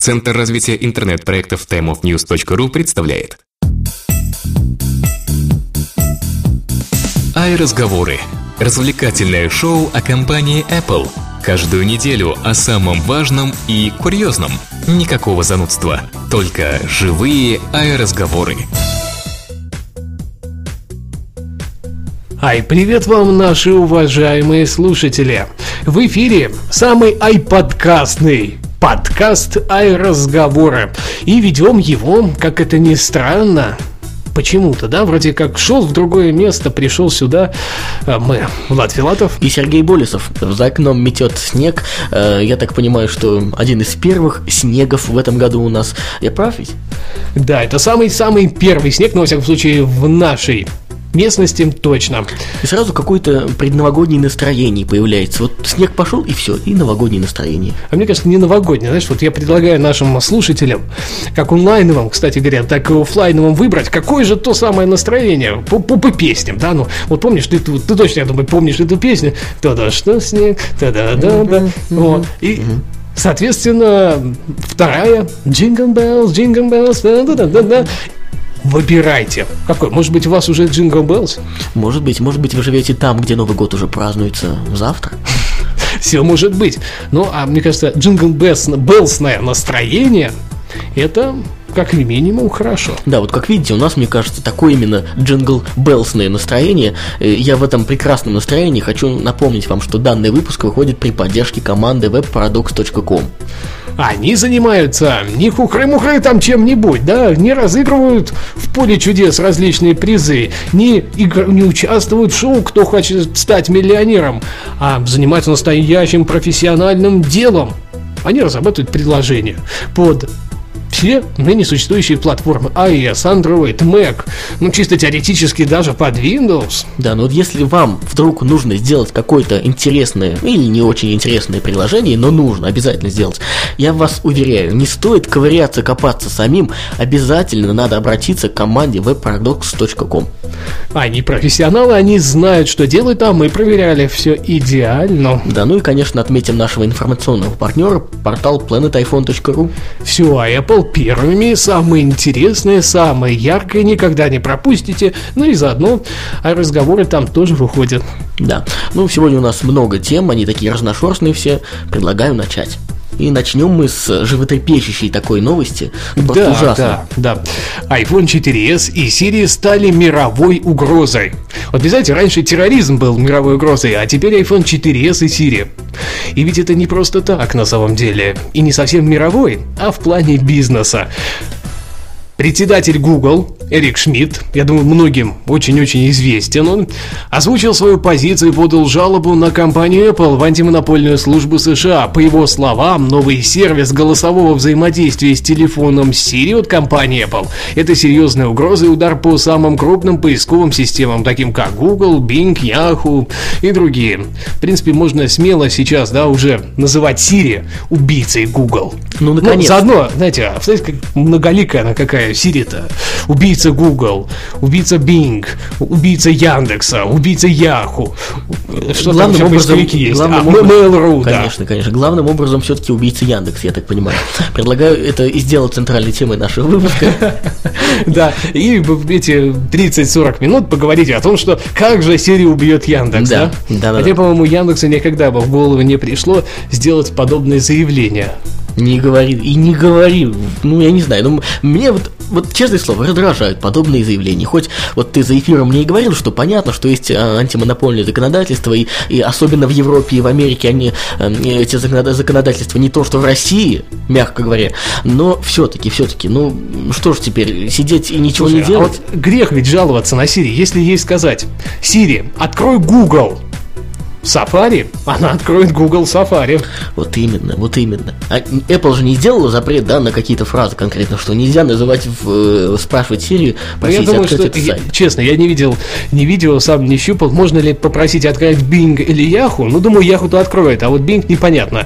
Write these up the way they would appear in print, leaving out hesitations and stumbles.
Центр развития интернет-проектов timeofnews.ru представляет iRazговоры. Развлекательное шоу о компании Apple. Каждую неделю о самом важном и курьезном. Никакого занудства, только живые iRazговоры. Привет вам, наши уважаемые слушатели! В эфире самый подкастный подкаст iRazговоры. И ведем его, как это ни странно, почему-то, да, вроде как шел в другое место, пришел сюда. Мы, Влад Филатов и Сергей Болесов. За окном метет снег. Я так понимаю, что один из первых снегов в этом году у нас. Я прав ведь? Да, это самый-самый первый снег, но, во всяком случае, в нашей местности точно. И сразу какое-то предновогоднее настроение появляется. Вот снег пошел, и все, и новогоднее настроение. А мне кажется, не новогоднее. Знаешь, вот я предлагаю нашим слушателям, как онлайновым, кстати говоря, так и офлайновым, выбрать, какое же то самое настроение по песням, да? Ну, вот помнишь, ты точно, я думаю, помнишь эту песню? «То-да, что снег, та-да-да-да». Вот. И соответственно, вторая «Jingle bells, jingle bells, да-да-да-да». Выбирайте. Какой? Может быть, у вас уже Jingle Bells? Может быть, вы живете там, где Новый год уже празднуется завтра. Все может быть. Ну, а мне кажется, Jingle Bells-ное настроение — это как минимум хорошо. Да, вот как видите, у нас, мне кажется, такое именно Jingle Bells-ное настроение. Я в этом прекрасном настроении хочу напомнить вам, что данный выпуск выходит при поддержке команды webparadox.com. Они занимаются не хухры-мухры там чем-нибудь, да, не разыгрывают в поле чудес различные призы, не участвуют в шоу «Кто хочет стать миллионером», а занимаются настоящим профессиональным делом. Они разрабатывают приложения под все ныне существующие платформы iOS, Android, Mac, ну чисто теоретически даже под Windows. Да, но вот если вам вдруг нужно сделать какое-то интересное или не очень интересное приложение, но нужно обязательно сделать, я вас уверяю, не стоит ковыряться, копаться самим, обязательно надо обратиться к команде webparadox.com. Они профессионалы, они знают, что делают, а мы проверяли все идеально. Да, ну и, конечно, отметим нашего информационного партнера, портал planetiphone.ru. Все о Apple первыми, самое интересное, самое яркое, никогда не пропустите. Ну и заодно разговоры там тоже выходят. Да, ну сегодня у нас много тем, они такие разношерстные все, предлагаю начать. И начнем мы с животрепещущей такой новости. Просто ужасно. Да. iPhone 4s и Siri стали мировой угрозой. Вот, знаете, раньше терроризм был мировой угрозой, а теперь iPhone 4s и Siri. И ведь это не просто так на самом деле. И не совсем мировой, а в плане бизнеса. Председатель Google Эрик Шмидт, я думаю, многим очень-очень известен, он озвучил свою позицию и подал жалобу на компанию Apple в антимонопольную службу США. По его словам, новый сервис голосового взаимодействия с телефоном Siri от компании Apple — это серьезная угроза и удар по самым крупным поисковым системам, таким как Google, Bing, Yahoo и другие. В принципе, можно смело сейчас, да, уже называть Siri убийцей Google. Ну, наконец. Заодно, знаете, представляете, как многоликая она какая, Siri-то. Убийца Google, убийца Bing, убийца Яндекса, убийца Yahoo. Что главным там образом, есть? Mail.ru, да. Конечно. Главным образом все-таки убийца Яндекс, я так понимаю. Предлагаю это и сделать центральной темой нашего выпуска. Да, и эти 30-40 минут поговорить о том, что как же Siri убьет Яндекс, да? Хотя, по-моему, Яндексу никогда бы в голову не пришло сделать подобное заявление. Не говори. Ну, я не знаю. Ну, мне вот честное слово, раздражают подобные заявления. Хоть вот ты за эфиром мне и говорил, что понятно, что есть антимонопольное законодательство, и особенно в Европе и в Америке эти законодательства не то, что в России, мягко говоря, но все-таки, ну, что ж теперь, сидеть и ничего не делать? А вот грех ведь жаловаться на Siri, если ей сказать: Siri, открой Google Safari, она откроет Google Safari. Вот именно. А Apple же не сделала запрет, да, на какие-то фразы конкретно, что нельзя называть, спрашивать Siri, просить открыть этот сайт. Честно, я не видел, сам не щупал, можно ли попросить открыть Bing или Yahoo. Ну, думаю, Yahoo-то откроет, а вот Bing непонятно.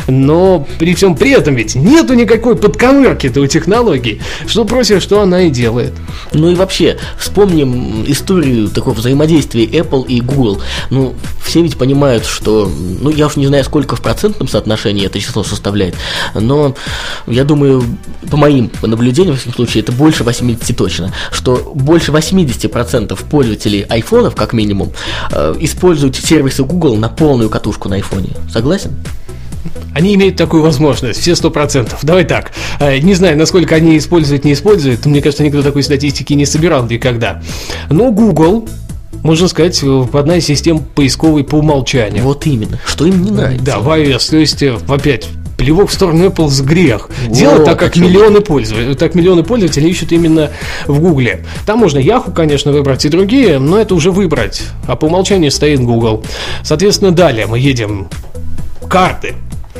Но при всем при этом ведь нету никакой подковырки-то у технологий. Что просишь, что она и делает. Ну и вообще, вспомним историю такого взаимодействия Apple и Google. Ну, все ведь понимают, что, ну, я уж не знаю, сколько в процентном соотношении это число составляет, но я думаю, по моим наблюдениям, в всяком случае, это больше 80 точно, что больше 80% пользователей айфонов, как минимум, используют сервисы Google на полную катушку на айфоне. Согласен? Они имеют такую возможность, все 100%. Давай так, не знаю, насколько они используют, не используют, мне кажется, никто такой статистики не собирал никогда. Но Google, можно сказать, одна из систем поисковой по умолчанию. Вот именно, что им не нравится. Да, в iOS, то есть, опять, плевок в сторону Apple с грех. Дело так, как миллионы пользователей ищут именно в Гугле. Там можно Yahoo, конечно, выбрать и другие, но это уже выбрать. А по умолчанию стоит Google. Соответственно, далее мы едем. Карты.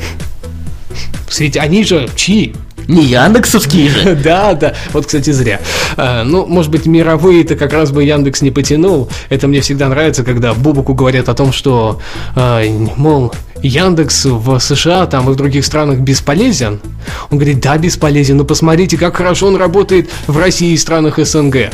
Ведь они же чьи? Не яндексовские же. Да, вот, кстати, зря. Ну, может быть, мировые-то как раз бы Яндекс не потянул. Это мне всегда нравится, когда Бубуку говорят о том, что, мол, Яндекс в США там и в других странах бесполезен. Он говорит, да, бесполезен, но посмотрите, как хорошо он работает в России и странах СНГ.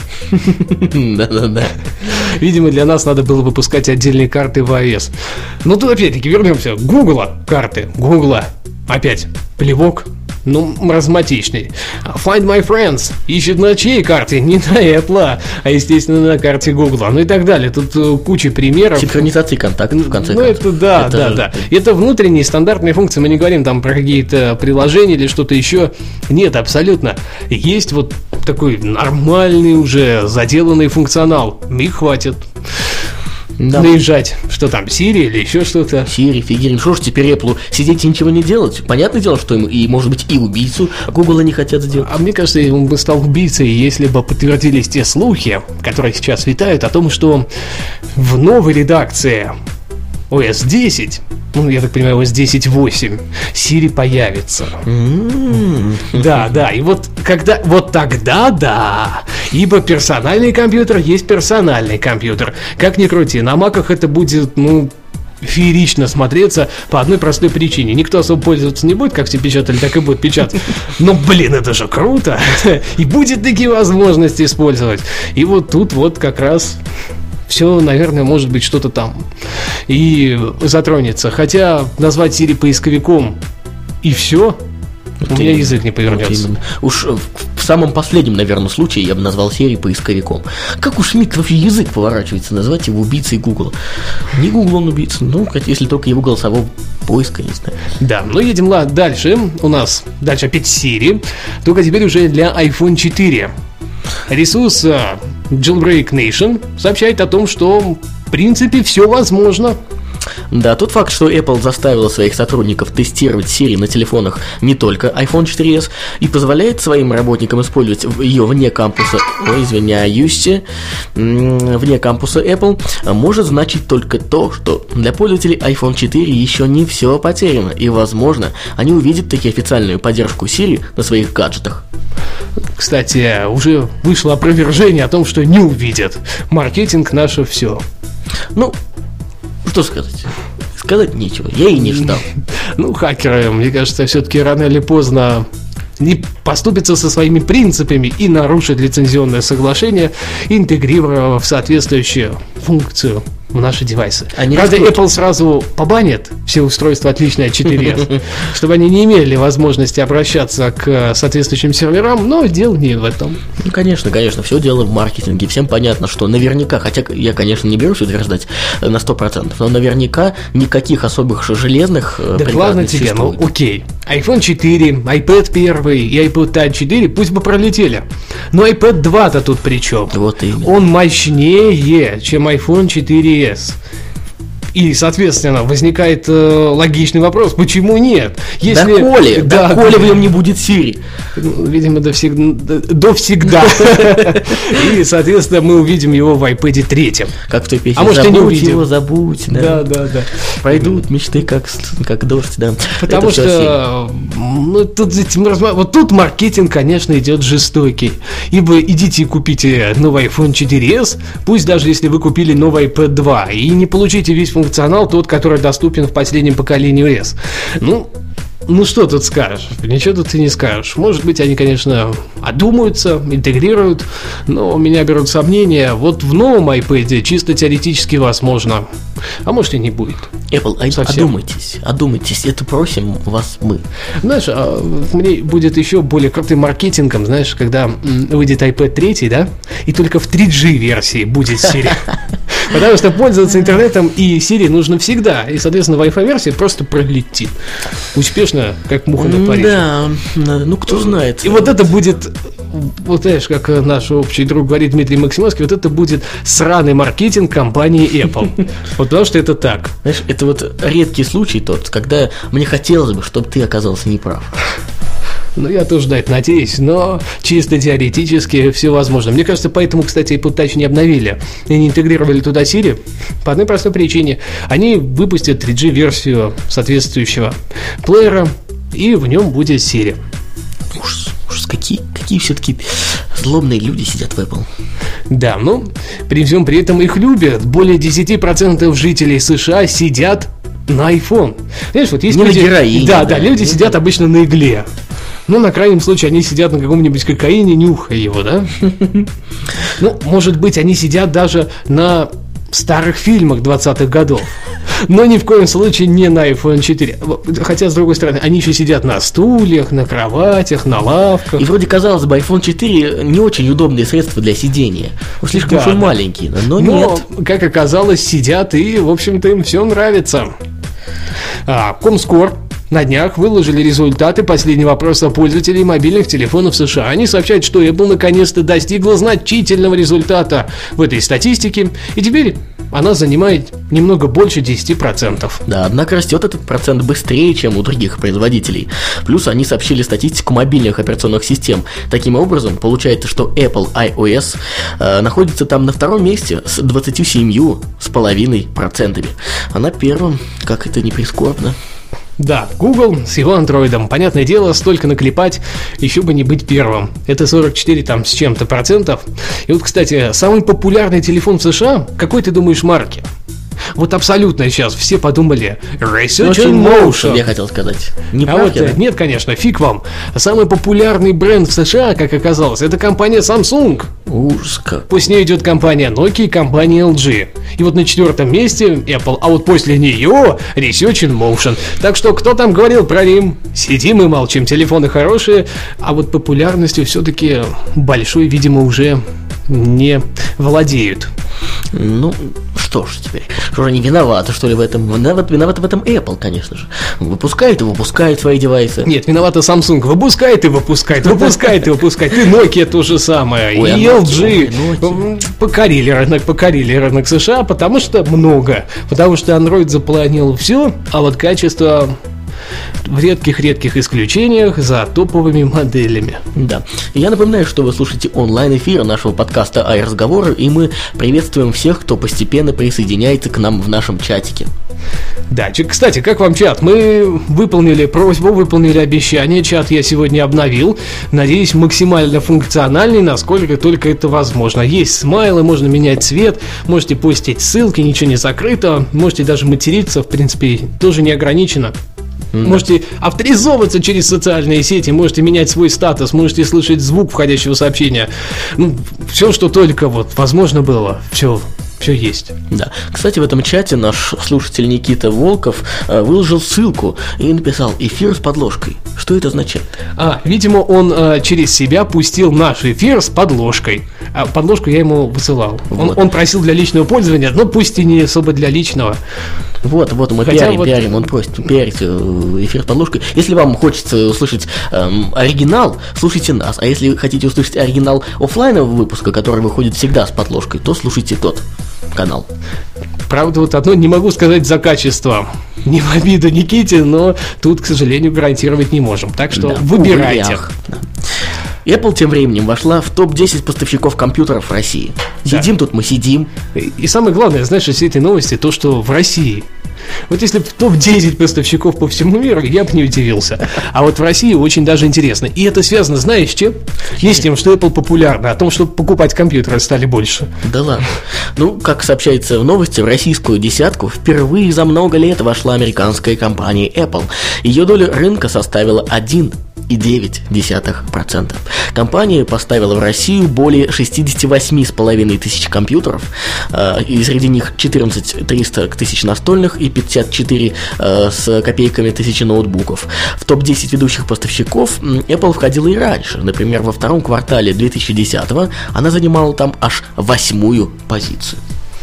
Да. Видимо, для нас надо было выпускать отдельные карты в iOS. Но тут опять-таки вернемся. Гугла карты. Гугла. Опять плевок. Ну, маразматичный. Find My Friends ищет на чьей карте? Не на Apple, а, естественно, на карте Google. Ну и так далее. Тут куча примеров. Синхронизации контактов, в конце концов. Ну, это да. Это внутренние стандартные функции. Мы не говорим там про какие-то приложения или что-то еще. Нет, абсолютно. Есть вот такой нормальный уже заделанный функционал. И хватит. Да. Наезжать, что там, Siri или еще что-то. Siri, фигерин, что ж теперь Apple сидеть и ничего не делать? Понятное дело, что им, и может быть, и убийцу Google не хотят сделать. А мне кажется, он бы стал убийцей, если бы подтвердились те слухи, которые сейчас витают, о том, что в новой редакции OS 10, ну, я так понимаю, OS 10.8, Siri появится. Да, и вот когда, вот тогда да, ибо персональный компьютер есть персональный компьютер. Как ни крути, на маках это будет, ну, феерично смотреться по одной простой причине. Никто особо пользоваться не будет, как все печатали, так и будет печатать. Но, блин, это же круто! И будет такие возможности использовать. И вот тут вот как раз все, наверное, может быть что-то там и затронется. Хотя назвать Siri поисковиком и все, вот у меня язык не повернется. Вот уж в самом последнем, наверное, случае я бы назвал Siri поисковиком. Как уж Мик вообще язык поворачивается назвать его убийцей Google? Не Google он убийца, ну, если только его голосового поиска, не знаю. Да, ну едем дальше. У нас дальше опять Siri, только теперь уже для iPhone 4. Ресурс Jailbreak Nation сообщает о том, что в принципе все возможно. Да, тот факт, что Apple заставила своих сотрудников тестировать Siri на телефонах не только iPhone 4s и позволяет своим работникам использовать ее вне кампуса, вне кампуса Apple, может значить только то, что для пользователей iPhone 4 еще не все потеряно, и, возможно, они увидят таки официальную поддержку Siri на своих гаджетах. Кстати, уже вышло опровержение о том, что не увидят. Маркетинг наше все. Ну, что сказать? Сказать нечего, я и не ждал. Ну, хакеры, мне кажется, все-таки рано или поздно не поступятся со своими принципами и нарушат лицензионное соглашение, интегрировав соответствующую функцию в наши девайсы. Правда, Apple сразу побанит все устройства отличные от 4S, чтобы они не имели возможности обращаться к соответствующим серверам, но дело не в этом. Ну, конечно, все дело в маркетинге. Всем понятно, что наверняка, хотя я, конечно, не берусь утверждать на 100%, но наверняка никаких особых железных да ладно тебе, ну окей. iPhone 4, iPad 1 и iPod Touch 4 пусть бы пролетели. Но iPad 2-то тут при чем? Вот именно. Он мощнее, чем iPhone 4S. И, соответственно, возникает логичный вопрос, почему нет? Если... Коли в нем не будет Siri. Видимо, довсегда. И, соответственно, мы увидим его в iPad 3. Как в той песне. А может, и не увидим. Его забудь. Да. Пройдут мечты, как дождь, да. Потому что вот тут маркетинг, конечно, идет жестокий. Ибо идите и купите новый iPhone 4s, пусть даже если вы купили новый iPad 2, и не получите весь функционал, тот, который доступен в последнем поколении OS. Ну, Ну, что тут скажешь? Ничего тут и не скажешь. Может быть, они, конечно, одумаются, интегрируют, но меня берут сомнения. Вот в новом iPad чисто теоретически возможно. А может и не будет. Apple, одумайтесь, это просим вас мы. Знаешь, мне будет еще более крутым маркетингом, знаешь, когда выйдет iPad 3, да, и только в 3G версии будет Siri. Потому что пользоваться интернетом и Siri нужно всегда. И, соответственно, Wi-Fi версия просто пролетит. Успешно, как муха на Париже. Да, ну кто знает. И вот это будет, вот знаешь, как наш общий друг говорит Дмитрий Максимовский, вот это будет сраный маркетинг компании Apple. Вот потому что это так. Знаешь, это вот редкий случай тот, когда мне хотелось бы, чтобы ты оказался неправ. Ну, я тоже на это надеюсь, но чисто теоретически все возможно. Мне кажется, поэтому, кстати, iPod Touch не обновили и не интегрировали туда Siri по одной простой причине. Они выпустят 3G-версию соответствующего плеера, и в нем будет Siri. Ужас, какие все-таки злобные люди сидят в Apple. Да, ну, при всем при этом их любят. Более 10% жителей США сидят на iPhone. Знаешь, вот есть не люди... на героине. Да, люди сидят обычно на игле. Ну, на крайнем случае, они сидят на каком-нибудь кокаине, нюхая его, да? Ну, может быть, они сидят даже на старых фильмах 20-х годов. Но ни в коем случае не на iPhone 4. Хотя, с другой стороны, они еще сидят на стульях, на кроватях, на лавках. И вроде, казалось бы, iPhone 4 не очень удобные средства для сидения. Слишком уж он маленький, но нет. Как оказалось, сидят и, в общем-то, им все нравится. Comscore на днях выложили результаты последнего опроса пользователей мобильных телефонов США. Они сообщают, что Apple наконец-то достигла значительного результата в этой статистике, и теперь она занимает немного больше 10%. Да, однако растет этот процент быстрее, чем у других производителей. Плюс они сообщили статистику мобильных операционных систем. Таким образом, получается, что Apple iOS находится там на втором месте с 27,5%. А на первом, как это ни прискорбно. Да, Google с его андроидом, понятное дело, столько наклепать, еще бы не быть первым. Это 44 там с чем-то процентов. И вот, кстати, самый популярный телефон в США, какой ты думаешь марки? Вот абсолютно сейчас все подумали Research in Motion. Я хотел сказать. Не нет, конечно, фиг вам. Самый популярный бренд в США, как оказалось, это компания Samsung. Ужас как. После нее идет компания Nokia и компания LG. И вот на 4-м месте Apple, а вот после нее Research in Motion. Так что кто там говорил про Рим? Сидим и молчим, телефоны хорошие, а вот популярностью все-таки большой, видимо, уже не владеют. Ну, что ж теперь? Что же они виноваты, что ли, в этом? Виноваты в этом Apple, конечно же. Выпускает и выпускает свои девайсы. Нет, виновата Samsung. Выпускает и выпускает, выпускает и выпускает. И Nokia то же самое. И LG покорили рынок США, потому что много. Потому что Android запланил все, а вот качество в редких исключениях за топовыми моделями. Да. Я напоминаю, что вы слушаете онлайн-эфир нашего подкаста iRazговоры, и мы приветствуем всех, кто постепенно присоединяется к нам в нашем чатике. Да, кстати, как вам чат? Мы выполнили просьбу, выполнили обещание. Чат я сегодня обновил. Надеюсь, максимально функциональный, насколько только это возможно. Есть смайлы, можно менять цвет, можете постить ссылки, ничего не закрыто. Можете даже материться, в принципе, тоже не ограничено. Можете авторизовываться через социальные сети, можете менять свой статус, можете слышать звук входящего сообщения. Ну, все, что только вот возможно было, все есть. Да. Кстати, в этом чате наш слушатель Никита Волков выложил ссылку и написал «Эфир с подложкой». Что это означает? Видимо, он через себя пустил наш эфир с подложкой. А подложку я ему высылал. Вот. Он просил для личного пользования, но пусть и не особо для личного. Вот, мы пиарим, он просит пиарить эфир с подложкой. Если вам хочется услышать оригинал, слушайте нас. А если хотите услышать оригинал офлайнового выпуска, который выходит всегда с подложкой, то слушайте тот канал. Правда, вот одно не могу сказать за качество. Не в обиду Никите, но тут, к сожалению, гарантировать не можем. Так что выбирайте. Apple тем временем вошла в топ-10 поставщиков компьютеров в России. Сидим тут, мы сидим. И самое главное, знаешь, из этой новости, то, что в России. Вот если бы топ-10 поставщиков по всему миру, я бы не удивился. А вот в России очень даже интересно. И это связано, знаешь, с чем? Не с тем, что Apple популярна, а о том, что покупать компьютеры стали больше. Да ладно. Ну, как сообщается в новости, в российскую десятку впервые за много лет вошла американская компания Apple. Ее доля рынка составила 1,9%. Компания поставила в Россию более 68,5 тысяч компьютеров, и среди них 14 300 тысяч настольных и 54 с копейками тысячи ноутбуков. В топ-10 ведущих поставщиков Apple входила и раньше. Например, во втором квартале 2010-го она занимала там аж 8-ю позицию.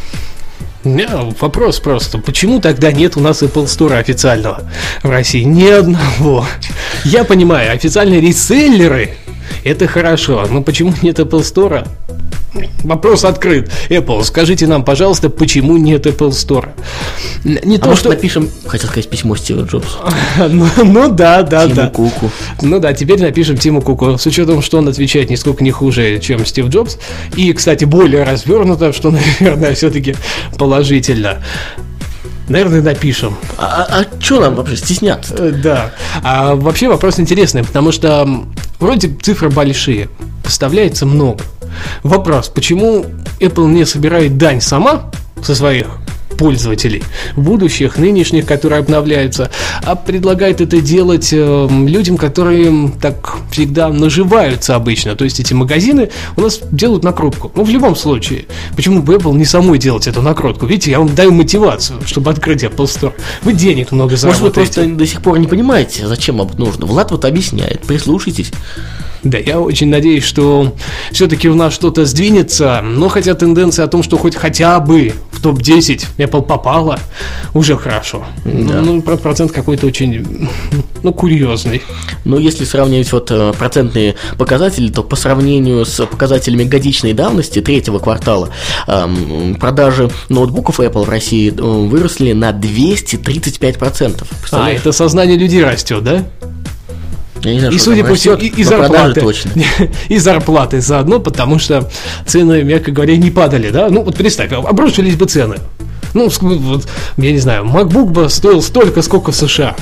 Вопрос просто, почему тогда нет у нас Apple Store официального в России? Ни одного. Я понимаю, официальные реселлеры — это хорошо, но почему нет Apple Store? Вопрос открыт. Apple, скажите нам, пожалуйста, почему нет Apple Store? Не то, может, что напишем, хотел сказать, письмо Стиву Джобсу. Ну да. Тиму Куку. Ну да, теперь напишем Тиму Куку. С учетом, что он отвечает нисколько не хуже, чем Стив Джобс. И, кстати, более развернуто, что, наверное, все-таки положительно. Наверное, напишем. А что нам вообще стесняться? Да. А вообще вопрос интересный, потому что вроде цифры большие, поставляется много. Вопрос, почему Apple не собирает дань сама со своих пользователей, будущих, нынешних, которые обновляются, а предлагает это делать людям, которые так всегда наживаются обычно. То есть эти магазины у нас делают накрутку. Ну, в любом случае. Почему бы Apple не самой делать эту накрутку? Видите, я вам даю мотивацию, чтобы открыть Apple Store. Вы денег много заработаете. Может, вы просто до сих пор не понимаете, зачем это нужно. Влад вот объясняет, прислушайтесь. Да, я очень надеюсь, что все-таки у нас что-то сдвинется, но хотя тенденция о том, что хотя бы в топ-10 Apple попала, уже хорошо. Да. Ну, процент какой-то очень, курьезный. Но если сравнивать процентные показатели, то по сравнению с показателями годичной давности третьего квартала продажи ноутбуков Apple в России выросли на 235%. А, это сознание людей растет, да? Я не знаю, и, судя по всему, и зарплаты. Точно. И зарплаты заодно, потому что цены, мягко говоря, не падали, да? Ну, вот представь, обрушились бы цены. Ну, вот, я не знаю, MacBook бы стоил столько, сколько в США.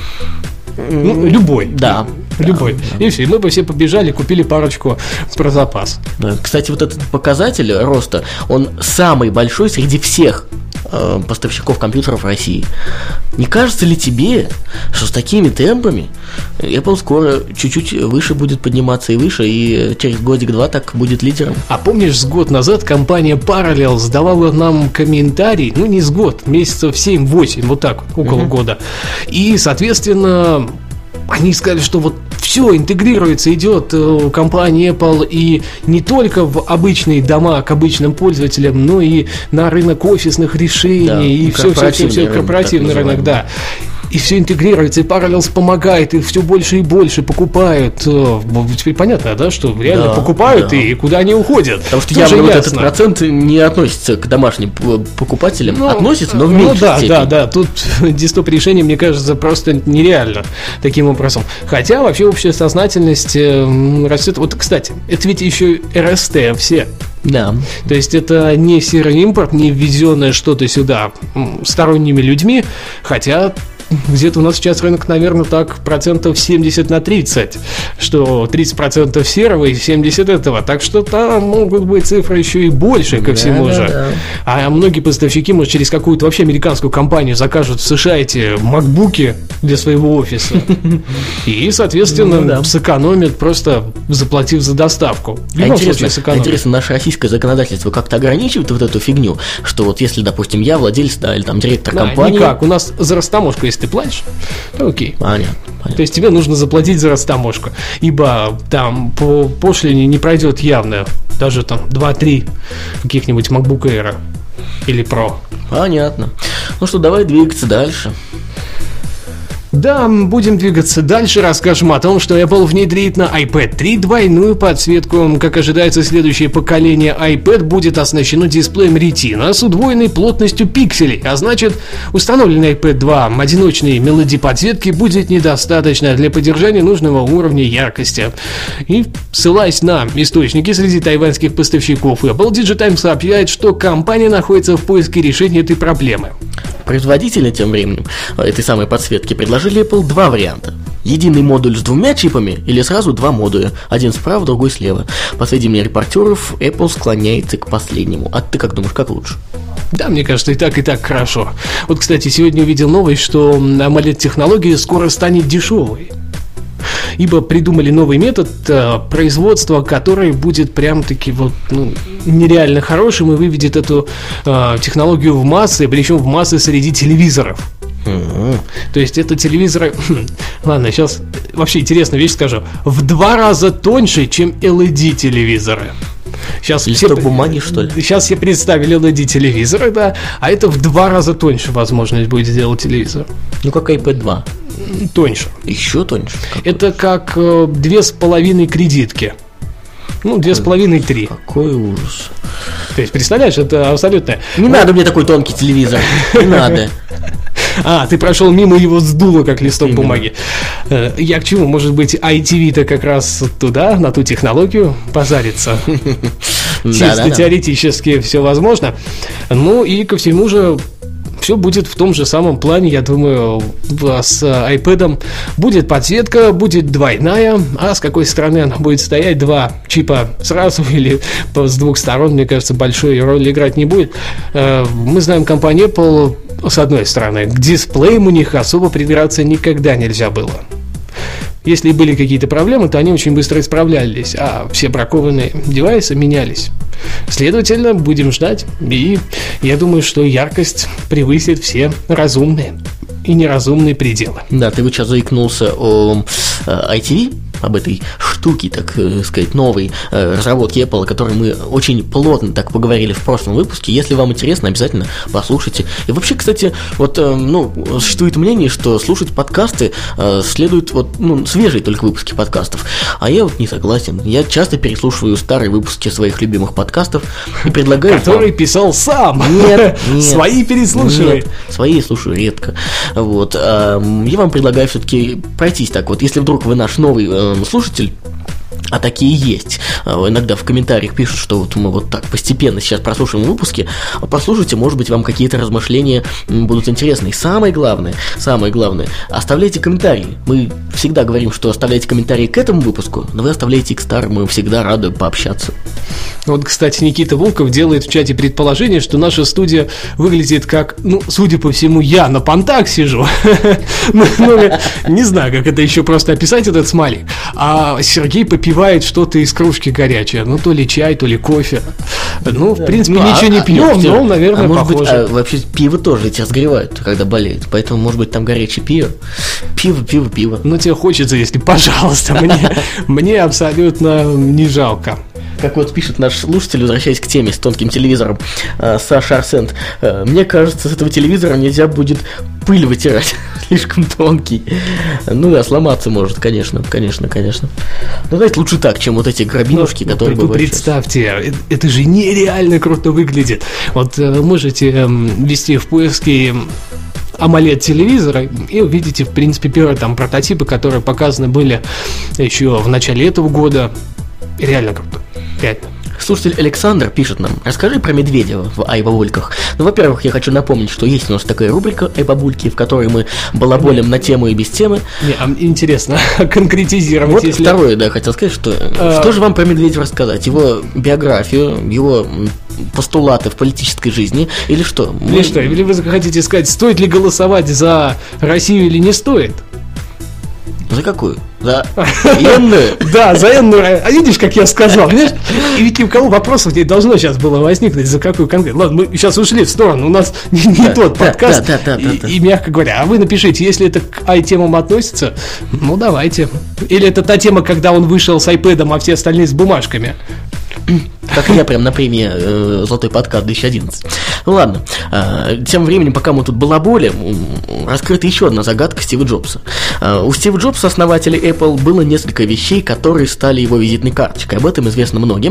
Ну, любой. Да. Любой. Да. И все, и мы бы все побежали, купили парочку про запас. Да. Кстати, вот этот показатель роста, он самый большой среди всех поставщиков компьютеров в России. Не кажется ли тебе, что с такими темпами Apple скоро чуть-чуть выше будет подниматься и выше, и через годик-два так будет лидером? А помнишь, с год назад компания Parallel сдавала нам комментарий, не с год, месяцев 7-8, вот так, около года. И, соответственно, они сказали, что вот все интегрируется, идет компания Apple и не только в обычные дома к обычным пользователям, но и на рынок офисных решений, да, и все корпоративный рынок, да. И все интегрируется, и Parallels помогает, и все больше и больше покупают. Теперь понятно, да, что реально покупают, и куда они уходят. Потому что явно вот этот процент не относится к домашним покупателям, относится, но в меньшей степени. Да, тут дистоп-решение, мне кажется, просто нереально таким образом. Хотя вообще общая сознательность растет. Вот, кстати, это ведь еще РСТ все. Да. То есть это не серый импорт, не ввезенное что-то сюда сторонними людьми, хотя где-то у нас сейчас рынок, наверное, так 70% 30%, что 30% серого и 70% этого, так что там могут быть цифры еще и больше ко всему же. Да. А многие поставщики, может, через какую-то вообще американскую компанию закажут в США эти макбуки для своего офиса и, соответственно, сэкономят, просто заплатив за доставку. В любом случае сэкономят. Интересно, наше российское законодательство как-то ограничивает вот эту фигню, что вот если, допустим, я владелец, да, или там директор компании... Никак, у нас за растаможку, если ты платишь, то окей. Понятно. То есть тебе нужно заплатить за растаможку, ибо там по пошлине не пройдет явно даже там 2-3 каких-нибудь MacBook Air или Pro. Понятно. Ну что, давай двигаться дальше. Да, будем двигаться дальше, расскажем о том, что Apple внедрит на iPad 3 двойную подсветку. Как ожидается, следующее поколение iPad будет оснащено дисплеем Retina с удвоенной плотностью пикселей, а значит, установленный iPad 2 одиночной мелодии подсветки будет недостаточно для поддержания нужного уровня яркости. И, ссылаясь на источники среди тайваньских поставщиков Apple, Digitime сообщает, что компания находится в поиске решения этой проблемы. Производители тем временем этой самой подсветки предложили Apple два варианта. Единый модуль с 2 чипами или сразу 2 модуля, один справа, другой слева. По сведениям репортеров, Apple склоняется к последнему. А ты как думаешь, как лучше? Да, мне кажется, и так хорошо. Вот, кстати, сегодня увидел новость, что AMOLED-технология скоро станет дешевой. Ибо придумали новый метод производства, который будет прям-таки нереально хорошим и выведет эту технологию в массы, причем в массы среди телевизоров. То есть это телевизоры... Ладно, сейчас вообще интересную вещь скажу. В 2 раза тоньше, чем LED-телевизоры. Сейчас листок бумаги, что ли? Сейчас все представили LED-телевизоры, да, а это в 2 раза тоньше возможность будет сделать телевизор. Ну, как iPad 2. Тоньше. Еще тоньше? Это как 2,5 кредитки. 2,5-3. Какой ужас. То есть, представляешь, это абсолютно... Не надо мне такой тонкий телевизор. Не надо. Ты прошел мимо, его сдуло, как листок бумаги. Я к чему? Может быть, ITV-то как раз туда, на ту технологию позарится. Чисто теоретически все возможно. Ну и ко всему же все будет в том же самом плане, я думаю, с iPad будет подсветка, будет двойная, а с какой стороны она будет стоять, 2 чипа сразу или с 2 сторон, мне кажется, большой роли играть не будет. Мы знаем компанию Apple, с одной стороны, к дисплеям у них особо придраться никогда нельзя было. Если были какие-то проблемы, то они очень быстро исправлялись, а все бракованные девайсы менялись. Следовательно, будем ждать, и я думаю, что яркость превысит все разумные и неразумные пределы. Да, ты вот сейчас заикнулся о ITV, об этой штуке, так сказать, новой разработке Apple, о которой мы очень плотно так поговорили в прошлом выпуске. Если вам интересно, обязательно послушайте. И вообще, кстати, существует мнение, что слушать подкасты следует свежие только выпуски подкастов. А я не согласен. Я часто переслушиваю старые выпуски своих любимых подкастов и предлагаю... Который писал сам. Нет. Свои переслушивай. Нет, свои слушаю редко. Вот. Я вам предлагаю все-таки пройтись так вот. Если вдруг вы наш новый слушатель, а такие есть. Иногда в комментариях пишут, что вот мы вот так постепенно сейчас прослушаем выпуски. Послушайте, может быть, вам какие-то размышления будут интересны. И самое главное, оставляйте комментарии. Мы всегда говорим, что оставляйте комментарии к этому выпуску, но вы оставляйте и к старым, мы всегда рады пообщаться. Вот, кстати, Никита Волков делает в чате предположение, что наша студия выглядит как, судя по всему, я на понтах сижу. Не знаю, как это еще просто описать, этот смайлик. А Сергей попивает что-то из кружки горячее. То ли чай, то ли кофе. В принципе, ничего не пьем, но, наверное, похоже. Вообще, пиво тоже тебя сгревают, когда болеет. Поэтому, может быть, там горячее пиво. Пиво. Тебе хочется, если, пожалуйста, мне абсолютно не жалко. Как вот пишет наш слушатель, возвращаясь к теме с тонким телевизором, Саша Арсент, мне кажется, с этого телевизора нельзя будет пыль вытирать, слишком тонкий. Сломаться может, конечно. Но знаете, лучше так, чем вот эти грабинушки, которые бывают. Вы представьте, это же нереально круто выглядит. Вот можете ввести в поиске AMOLED-телевизора и увидите, в принципе, первые прототипы, которые показаны были еще в начале этого года. Реально круто. Реально. Слушатель Александр пишет нам: расскажи про Медведева в «Ай-бабульках». Во-первых, я хочу напомнить, что есть у нас такая рубрика «Ай-бабульки», в которой мы балаболим на тему и без темы. Интересно, конкретизировать. Вот второе, хотел сказать, что же вам про Медведева рассказать? Его биографию, его постулаты в политической жизни или что? Или вы хотите сказать, стоит ли голосовать за Россию или не стоит? За какую? За энную? Да, за энную. А видишь, как я сказал? И ведь ни у кого вопросов не должно сейчас было возникнуть, за какую конкретно. Ладно, мы сейчас ушли в сторону, у нас не тот подкаст. И мягко говоря, а вы напишите, если это к ай-темам относится, давайте. Или это та тема, когда он вышел с iPad'ом, а все остальные с бумажками. Как я прям на премии «Золотой подкаст» 2011. Ладно. Тем временем, пока мы тут балаболим, раскрыта еще одна загадка Стива Джобса. У Стива Джобса, основателя Apple, было несколько вещей, которые стали его визитной карточкой. Об этом известно многим.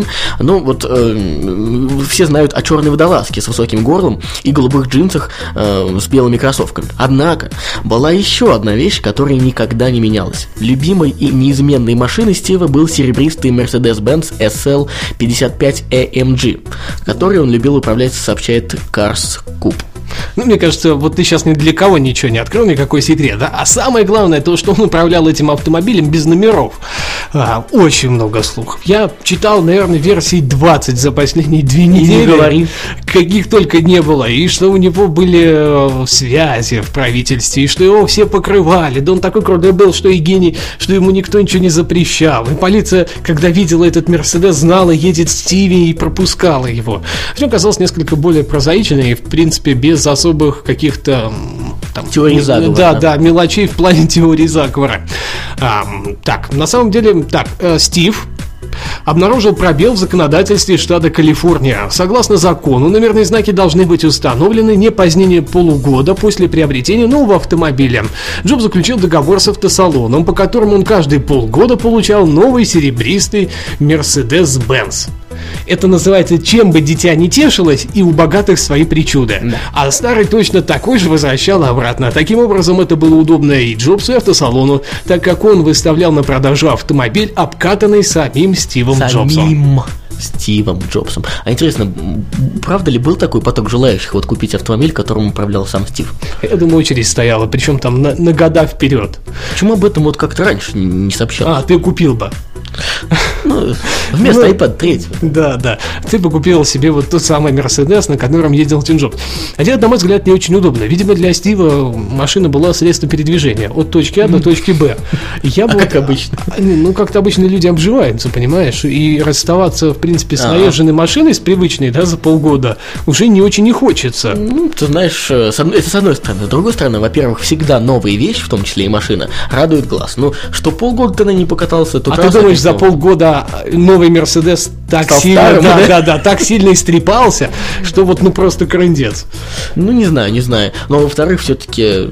Все знают о черной водолазке с высоким горлом и голубых джинсах с белыми кроссовками. Однако, была еще одна вещь, которая никогда не менялась. Любимой и неизменной машиной Стива был серебристый Mercedes-Benz SL 55 AMG, который он любил управлять, сообщает Cars Coop. Ну, мне кажется, вот ты сейчас ни для кого ничего не открыл, никакой секрет, да? А самое главное, то, что он управлял этим автомобилем без номеров. Очень много слухов. Я читал, наверное, версий 20 за последние 2 недели. Не говори. Каких только не было. И что у него были связи в правительстве, и что его все покрывали. Да он такой крутой был, что и гений, что ему никто ничего не запрещал. И полиция, когда видела этот Мерседес, знала, едет Стиви, и пропускала его. Все казалось несколько более прозаично и, в принципе, без особых каких-то там, теорий заговора. Да, мелочей в плане теории заговора. Так, на самом деле, Стив обнаружил пробел в законодательстве штата Калифорния. Согласно закону, номерные знаки должны быть установлены не позднее полугода после приобретения нового автомобиля. Джобс заключил договор с автосалоном, по которому он каждые полгода получал новый серебристый Mercedes-Benz. Это называется «чем бы дитя не тешилось», и у богатых свои причуды. Да. А старый точно такой же возвращал обратно. Таким образом, это было удобно и Джобсу, и автосалону, так как он выставлял на продажу автомобиль, обкатанный самим Стивом Джобсом. Стивом Джобсом. А интересно, правда ли был такой поток желающих вот купить автомобиль, которым управлял сам Стив? Я думаю, очередь стояла, причем там на года вперед. Почему об этом вот как-то раньше не сообщалось? Ты купил бы. Ну, вместо iPad 3. Да. Ты бы купил себе вот тот самый Мерседес, на котором ездил Стив Джобс. Хотя, на мой взгляд, не очень удобно. Видимо, для Стива машина была средством передвижения от точки А до точки Б. Как обычно? Ну, как-то обычно люди обживаются, понимаешь? И расставаться, в принципе, с наезженной машиной, с привычной, да, за полгода, уже не очень не хочется. Ну, ты знаешь, это с одной стороны. С другой стороны, во-первых, всегда новые вещи, в том числе и машина, радует глаз. Ну, что полгода ты на ней покатался, то ты думаешь, за полгода новый Мерседес так сильно, так сильно истрепался, что вот просто крындец. Ну, не знаю. Но, во-вторых, все-таки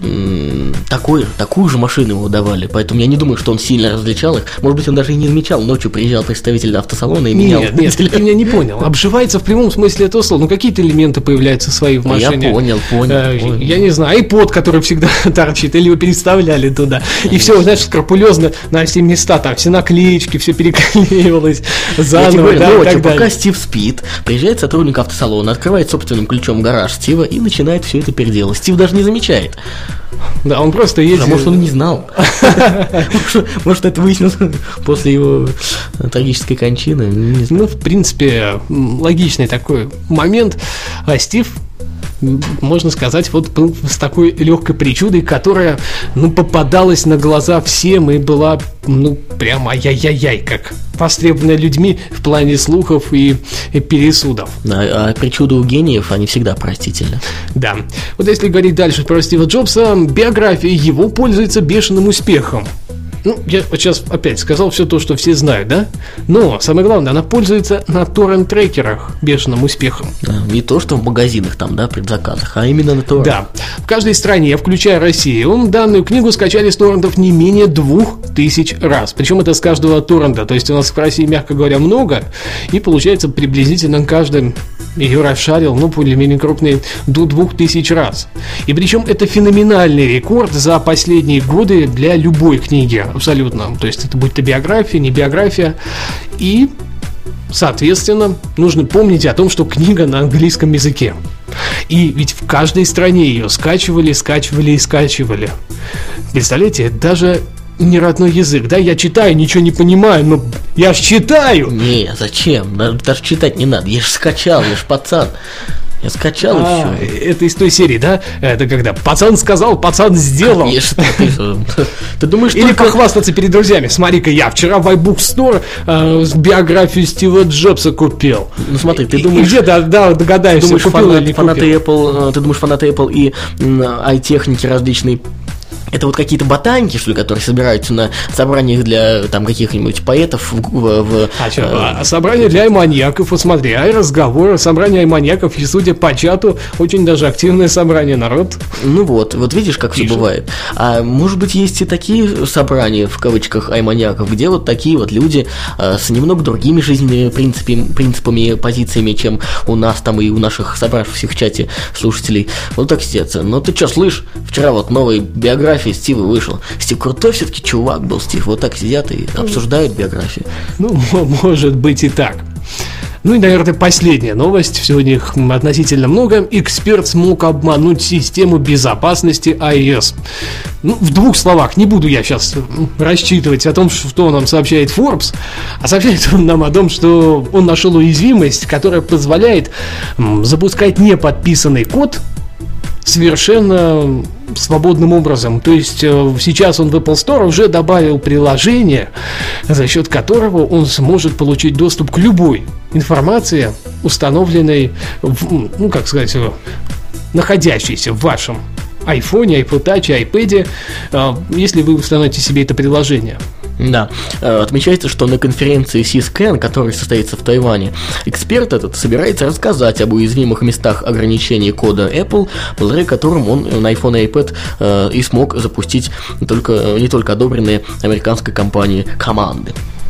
такую же машину ему давали, поэтому я не думаю, что он сильно различал их. Может быть, он даже и не замечал. Ночью приезжал представитель автосалона и менял. Нет, ты меня не понял. Обживается в прямом смысле этого слова. Ну, какие-то элементы появляются свои в машине. Я понял. Я не знаю, iPod, который всегда торчит, или его переставляли туда. И все, знаешь, скрупулезно на все места, там все наклеечки, все переклеивалось заново. Ночью, пока Стив спит, приезжает сотрудник автосалона, открывает собственным ключом гараж Стива и начинает все это переделывать. Стив даже не замечает. Да, он просто ездит. А может, он не знал. Может, это выяснилось после его трагической кончины. Ну, в принципе, логичный такой момент. А Стив, можно сказать, вот был с такой легкой причудой, которая, попадалась на глаза всем и была, прямо ай-яй-яй, как востребованная людьми в плане слухов и пересудов. А причуды у гениев, они всегда простительны. Да. Вот если говорить дальше про Стива Джобса, биография его пользуется бешеным успехом. Я вот сейчас опять сказал все то, что все знают, да? Но, самое главное, она пользуется на торрент-трекерах бешеным успехом. Не то, что в магазинах там, да, предзаказах, а именно на торрент. Да. В каждой стране, включая Россию, данную книгу скачали с торрентов не менее 2000 раз. Причем это с каждого торрента. То есть у нас в России, мягко говоря, много. И получается приблизительно каждый ее расшарил, более-менее крупный, до 2000 раз. И причем это феноменальный рекорд за последние годы для любой книги. Абсолютно. То есть это будь то биография, не биография. И, соответственно, нужно помнить о том, что книга на английском языке. И ведь в каждой стране ее скачивали. Представляете, даже не родной язык, да? Я читаю, ничего не понимаю, но я ж читаю! Не, зачем? Даже читать не надо. Я ж скачал, я ж пацан. Я скачал еще. Это из той серии, да? Это когда пацан сказал, пацан сделал. Конечно. Ты думаешь, или похвастаться перед друзьями. Смотри-ка, я вчера в iBook Store биографию Стива Джобса купил. Ну смотри, ты думаешь... И где, догадаешься, купил или не купил. Ты думаешь, фанаты Apple и ай-техники различные... Это вот какие-то ботаники, что ли, которые собираются на собраниях для там каких-нибудь поэтов собрание для айманьяков, вот смотри, разговоры, собрание айманьяков, и судя по чату, очень даже активное собрание, народ. Ну вот видишь, как все бывает. А может быть, есть и такие собрания, в кавычках, айманьяков, где вот такие вот люди с немного другими жизненными принципами, позициями, чем у нас там и у наших собравшихся в чате слушателей. Вот так сидят. Ну ты что, слышь, вчера вот новая биография Стива вышел. Стив крутой все-таки чувак был, Стив. Вот так сидят и обсуждают биографию. Может быть и так. Ну и, наверное, последняя новость, сегодня их относительно много. Эксперт смог обмануть систему безопасности iOS. Ну, в двух словах, не буду я сейчас рассчитывать о том, что нам сообщает Forbes, а сообщает он нам о том, что он нашел уязвимость, которая позволяет запускать неподписанный код совершенно свободным образом. То есть сейчас он в Apple Store уже добавил приложение, за счет которого он сможет получить доступ к любой информации, установленной, находящейся в вашем iPhone, iPod Touch, iPad, если вы установите себе это приложение. Да, отмечается, что на конференции C-Scan, которая состоится в Тайване, эксперт этот собирается рассказать об уязвимых местах ограничения кода Apple, благодаря которым он на iPhone и iPad и смог запустить не только одобренные американской компанией команды.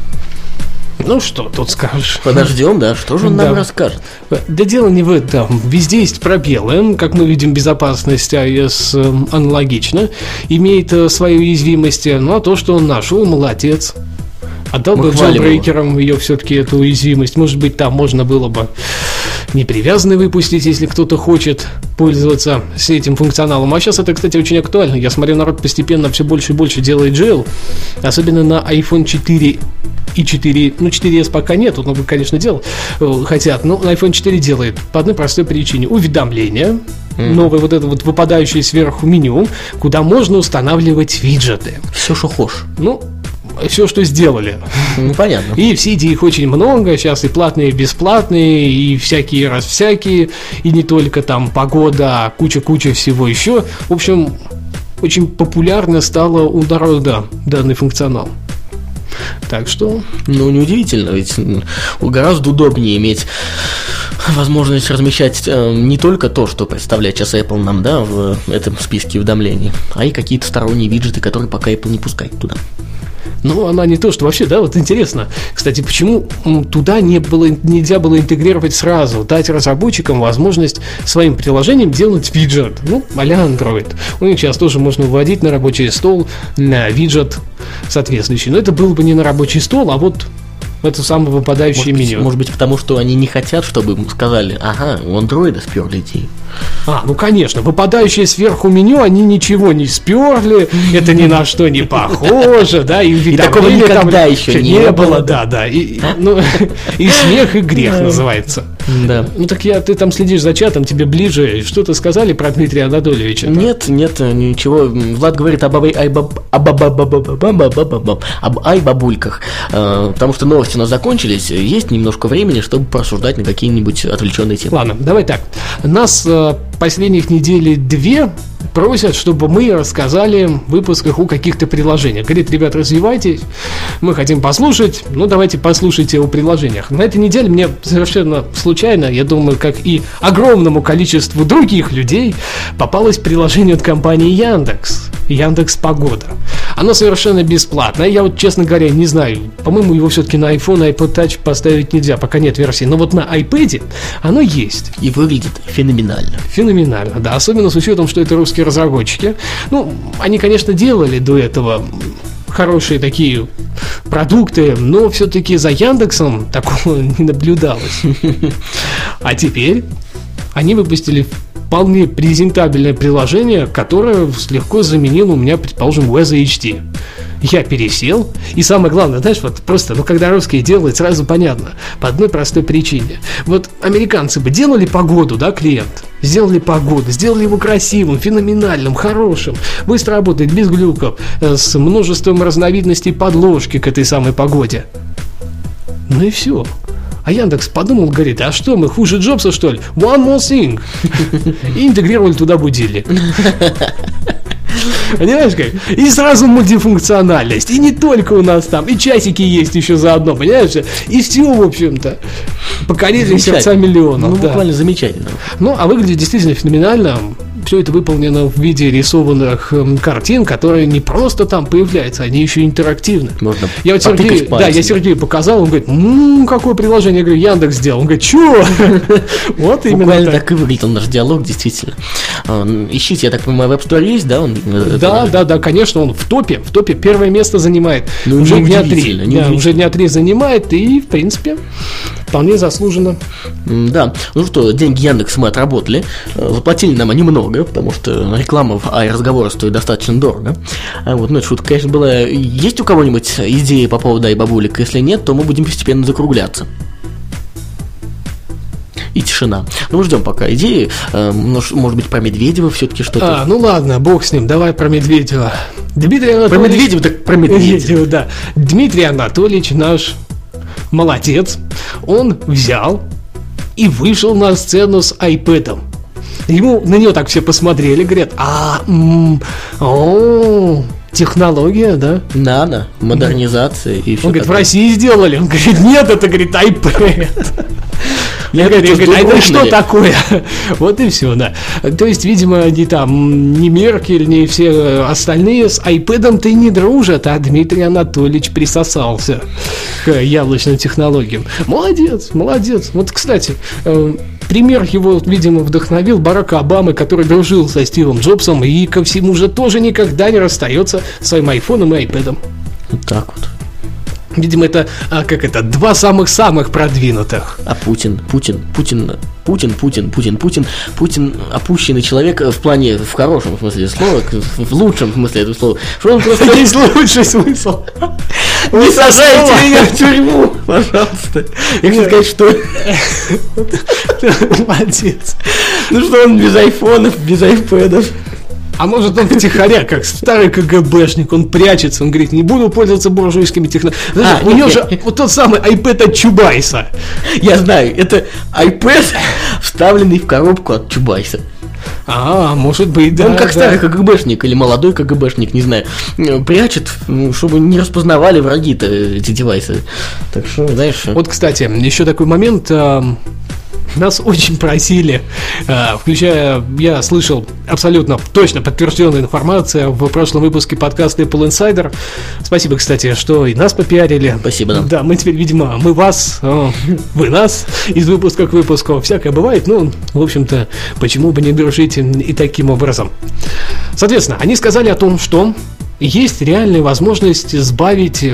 Ну, что тут скажешь? Подождем, да, что же он нам расскажет? Да дело не в этом. Везде есть пробелы. Как мы видим, безопасность iOS аналогична, имеет свои уязвимости. Ну, а то, что он нашел, молодец. Отдал бы джейлбрейкерам ее все-таки эту уязвимость. Может быть, там можно было бы не привязанный выпустить, если кто-то хочет пользоваться с этим функционалом. А сейчас это, кстати, очень актуально. Я смотрю, народ постепенно все больше и больше делает джейл. Особенно на iPhone 4 и 4, 4S пока нет, но, конечно, хотят, но iPhone 4 делает по одной простой причине. Уведомления, новое вот это вот выпадающее сверху меню, куда можно устанавливать виджеты. Все, что хочешь. Все, что сделали. Понятно. И в сети их очень много, сейчас и платные, и бесплатные, и всякие, и не только там погода, а куча всего еще. В общем, очень популярно стало у народа данный функционал. Так что... неудивительно, ведь гораздо удобнее иметь возможность размещать не только то, что представляет сейчас Apple нам, да, в этом списке уведомлений, а и какие-то сторонние виджеты, которые пока Apple не пускает туда. Она не то, что вообще, да, вот интересно. Кстати, почему туда нельзя было интегрировать сразу, дать разработчикам возможность своим приложением делать виджет, а-ля Android. У них сейчас тоже можно вводить на рабочий стол на виджет соответствующий. Но это было бы не на рабочий стол, а вот в это самое выпадающее меню. Может быть, потому что они не хотят, чтобы им сказали, ага, у Android сперли идеи. Конечно, выпадающее сверху меню, они ничего не сперли, это ни на что не похоже, да, и такого никогда еще не было. Да, и смех, и грех называется. Да. Так ты там следишь за чатом, тебе ближе, что-то сказали про Дмитрия Анатольевича? Нет, ничего. Влад говорит об ай-бабульках, потому что новости у нас закончились, есть немножко времени, чтобы порассуждать на какие-нибудь отвлеченные темы. Ладно, давай так. Нас последних недели 2 просят, чтобы мы рассказали в выпусках о каких-то приложениях. Говорит, ребят, развивайтесь, мы хотим послушать, давайте послушайте о приложениях. На этой неделе мне совершенно случайно, я думаю, как и огромному количеству других людей, попалось приложение от компании Яндекс Погода. Оно совершенно бесплатное, я честно говоря, не знаю, по-моему, его все-таки на iPhone, iPod Touch поставить нельзя, пока нет версии, но вот на iPad оно есть. И выглядит феноменально. Феноменально, да, особенно с учетом, что это русские разработчики. Они, конечно, делали до этого хорошие такие продукты, но все-таки за Яндексом такого не наблюдалось. А теперь они выпустили вполне презентабельное приложение, которое легко заменило у меня, предположим, Waze HD. Я пересел, и самое главное, знаешь, когда русские делают, сразу понятно, по одной простой причине. Американцы бы делали погоду, да, клиент, сделали погоду, сделали его красивым, феноменальным, хорошим, быстро работает, без глюков, с множеством разновидностей подложки к этой самой погоде. И все. А Яндекс подумал, говорит, а что, мы хуже Джобса, что ли? One more thing. И интегрировали туда будильник. Понимаешь как? И сразу мультифункциональность. И не только у нас там, и часики есть еще заодно, понимаешь? И все, в общем-то. Покорили сердца миллионов. Буквально замечательно. А выглядит действительно феноменально. Все это выполнено в виде рисованных картин, которые не просто там появляются, они еще интерактивны. Можно я Сергею показал, он говорит, какое приложение, я говорю, Яндекс сделал. Он говорит, чё? Вот именно буквально так и выглядел наш диалог, действительно. Ищите, я так понимаю, в App Store есть, да? Да, конечно, он в топе первое место занимает. Уже дня 3 занимает, и, в принципе, вполне заслуженно. Да, ну что, деньги Яндекса мы отработали. Заплатили нам они много, потому что реклама в iRazговоры стоит достаточно дорого. Вот, ну, это шутка, конечно, была. Есть у кого-нибудь идеи по поводу iBabulika? Если нет, то мы будем постепенно закругляться. И тишина. Ну, мы ждем пока идеи. Может быть, про Медведева все-таки что-то. Ну ладно, бог с ним, давай про Медведева. Дмитрий Анатольевич... Про Медведева, так про Медведева. Да. Дмитрий Анатольевич наш молодец. Он взял и вышел на сцену с iPad'ом. На него так все посмотрели, говорят, технология, да? Надо, модернизация и все. Он говорит, в России сделали. Он говорит, нет, это, говорит, iPad. Я говорю, а это что такое? Вот и все, да. То есть, видимо, они там, ни Меркель, ни все остальные с iPad'ом-то и не дружат, а Дмитрий Анатольевич присосался к яблочным технологиям. Молодец, молодец. Вот, кстати, пример его, видимо, вдохновил Барака Обамы, который дружил со Стивом Джобсом и ко всему же тоже никогда не расстается с своим айфоном и iPad'ом. Вот так вот. Видимо, это, два самых-самых продвинутых. А Путин опущенный человек в плане, в хорошем смысле слова, в лучшем смысле этого слова. Что он просто... Есть лучший смысл. Не сажайте меня в тюрьму, пожалуйста. Я хочу сказать, что... Молодец. Ну что он без айфонов, без айпэдов. А может он втихаря, как старый КГБшник, он прячется, он говорит, не буду пользоваться буржуйскими технологиями. У него же вот тот самый iPad от Чубайса. Я знаю, это iPad, вставленный в коробку от Чубайса. Может быть, да. Он как старый КГБшник или молодой КГБшник, не знаю, прячет, чтобы не распознавали враги-то эти девайсы. Так что, знаешь... Вот, кстати, еще такой момент... Нас очень просили, включая, я слышал абсолютно точно подтвержденную информацию в прошлом выпуске подкаста Apple Insider. Спасибо, кстати, что и нас попиарили. Спасибо нам. Да, мы теперь, видимо, мы вас, вы нас, из выпуска к выпуску. Всякое бывает, в общем-то, почему бы не дружить и таким образом. Соответственно, они сказали о том, что есть реальная возможность сбавить...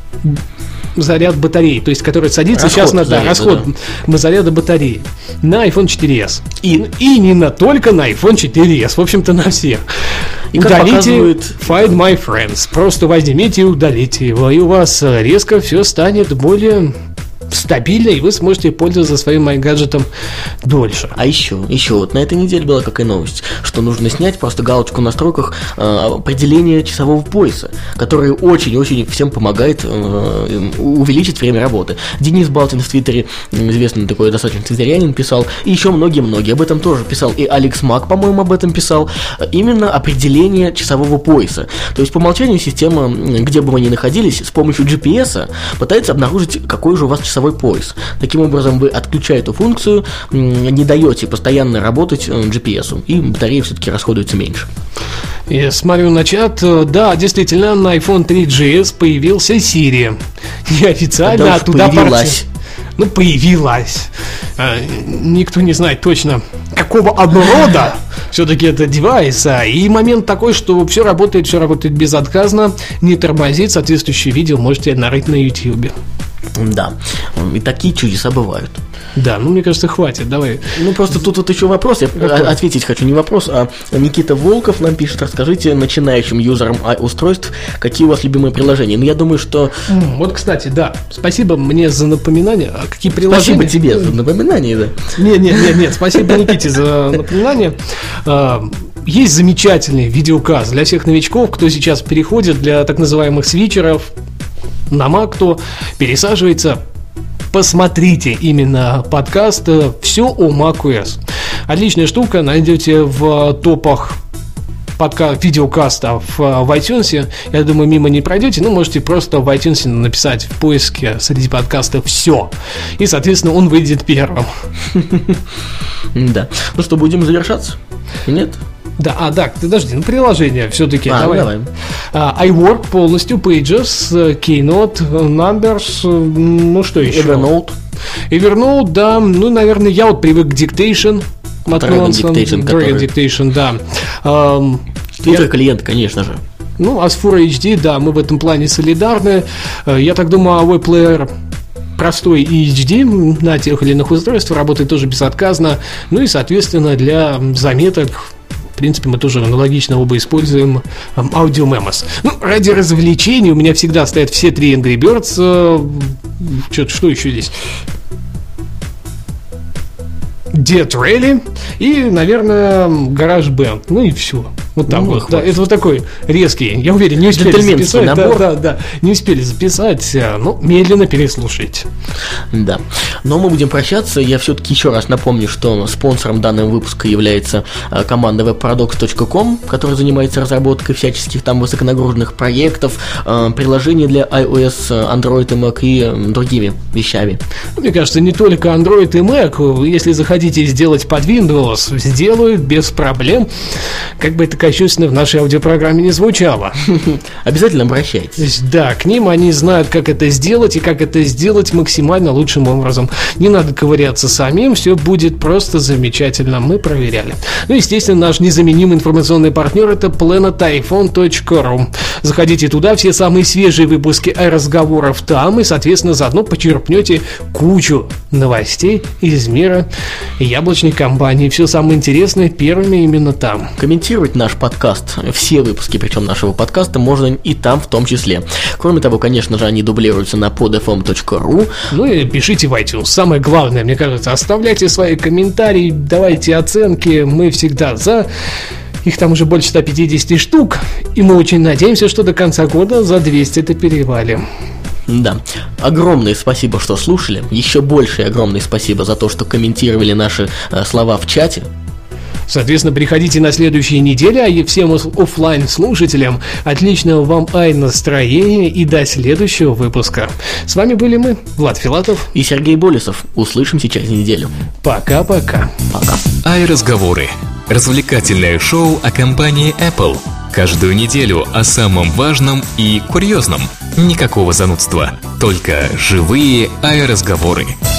заряд батареи, то есть который садится сейчас на расход заряда батареи на iPhone 4s и не только на iPhone 4s, в общем-то на всех. И удалите Find My Friends, просто возьмите и удалите его, и у вас резко все станет более стабильно, и вы сможете пользоваться своим iGadget'ом дольше. А еще вот на этой неделе была какая новость, что нужно снять просто галочку в настройках определения часового пояса, который очень-очень всем помогает увеличить время работы. Денис Балтин в Твиттере, известный такой достаточно твиттерянин, писал, и еще многие-многие об этом тоже писал, и Алекс Мак, по-моему, об этом писал, именно определение часового пояса. То есть по умолчанию система, где бы вы ни находились, с помощью GPS пытается обнаружить, какой же у вас часовой пояс. Таким образом, вы, отключая эту функцию, не даете постоянно работать GPS, и батарея все-таки расходуется меньше. Я смотрю на чат. Да, действительно, на iPhone 3GS появился Siri. Неофициально оттуда появилась. Появилась. Никто не знает точно, какого оборота все-таки это девайс. И момент такой, что все работает безотказно, не тормозит. Соответствующее видео можете нарыть на YouTube. Да, и такие чудеса бывают. Да, мне кажется, хватит, давай. Просто тут вот еще вопрос, я ответить хочу, не вопрос, а Никита Волков нам пишет, расскажите начинающим юзерам устройств, какие у вас любимые приложения. Я думаю, что... Вот, кстати, да, спасибо мне за напоминание, а какие приложения... Спасибо тебе за напоминание, да. Нет, спасибо Никите за напоминание. Есть замечательный видеоказ для всех новичков, кто сейчас переходит, для так называемых свитчеров на Mac, кто пересаживается. Посмотрите именно подкаст «Все о macOS». Отличная штука, найдете в топах видеокастов в iTunes. Я думаю, мимо не пройдете, можете просто в iTunes написать в поиске среди подкастов «Все». И, соответственно, он выйдет первым. Да. Ну что, будем завершаться? Нет? Да, подожди, приложение все-таки. Давай. iWork полностью, Pages, Keynote, Numbers, что еще? Evernote, да, наверное, я вот привык к Dictation. Dragon Dictation, да. Твой клиент, конечно же. Asphora HD, да, мы в этом плане солидарны. Я так думаю, iWork Player простой HD на тех или иных устройствах работает тоже безотказно. Ну и, соответственно, для заметок, в принципе, мы тоже аналогично оба используем Audio Memos. Ну, ради развлечений у меня всегда стоят все 3 Angry Birds. Что еще здесь? Dead Rally и, наверное, GarageBand. Ну и все. Вот так вот. Да, это вот такой резкий. Я уверен, не успели записать. Набор. Да, не успели записать. Но медленно переслушайте. Да. Но мы будем прощаться. Я все-таки еще раз напомню, что спонсором данного выпуска является команда webparadox.com, которая занимается разработкой всяческих там высоконагруженных проектов, приложений для iOS, Android и Mac и другими вещами. Мне кажется, не только Android и Mac. Если захотите сделать под Windows, сделают без проблем. Как бы это кощунственно в нашей аудиопрограмме не звучало. Обязательно обращайтесь. Да, к ним они знают, как это сделать и как это сделать максимально лучшим образом. Не надо ковыряться самим, все будет просто замечательно. Мы проверяли. Ну, естественно, наш незаменимый информационный партнер — это planetiphone.ru. Заходите туда, все самые свежие выпуски разговоров там, и, соответственно, заодно почерпнете кучу новостей из мира яблочной компании. Все самое интересное первыми именно там. Комментировать наш подкаст, все выпуски, причем нашего подкаста, можно и там в том числе. Кроме того, конечно же, они дублируются на podfm.ru. Ну и пишите в iTunes. Самое главное, мне кажется, оставляйте свои комментарии, давайте оценки. Мы всегда за. Их там уже больше 150 штук. И мы очень надеемся, что до конца года за 200 это перевалим. Да, огромное спасибо, что слушали. Еще большее огромное спасибо за то, что комментировали наши слова в чате. Соответственно, приходите на следующей неделе, а всем офлайн слушателям отличного вам настроения и до следующего выпуска. С вами были мы, Влад Филатов и Сергей Болесов. Услышимся через неделю. Пока-пока. Пока. iRazговоры. Развлекательное шоу о компании Apple. Каждую неделю о самом важном и курьезном. Никакого занудства. Только живые iRazговоры.